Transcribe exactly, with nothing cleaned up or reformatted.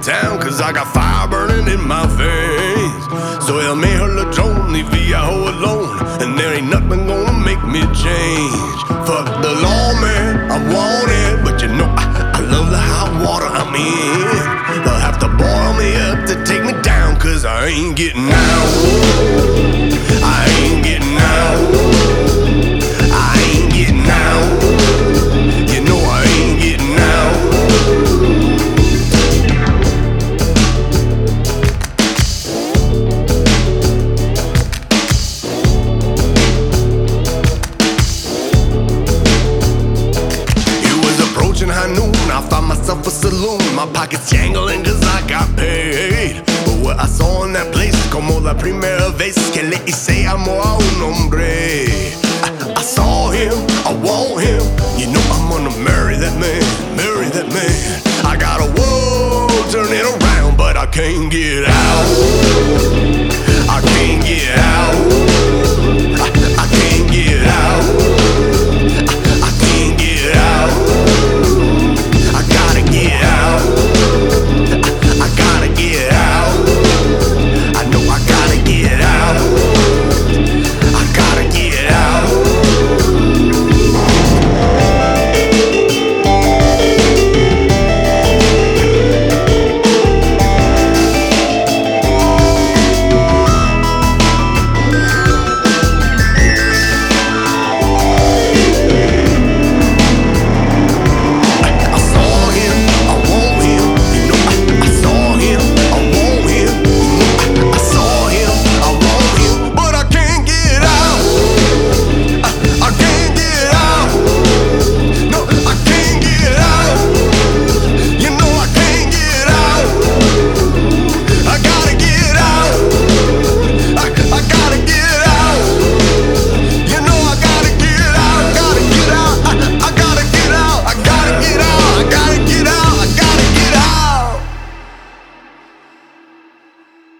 town, cause I got fire burning in my veins. So el mejor ladrón, leave viejo alone, and there ain't nothing gonna make me change. Fuck the law, man, I want it, but you know I, I love the hot water I'm in. They'll have to boil me up to take me down, cause I ain't getting out. I ain't getting out. I ain't getting out. You know I ain't getting out. High noon, I found myself a saloon. My pockets jangling cause I got paid. But what I saw in that place, como la primera vez que le hice amor a un hombre. I, I saw him, I want him. You know I'm gonna marry that man, marry that man. I got a world turning around, but I can't get out.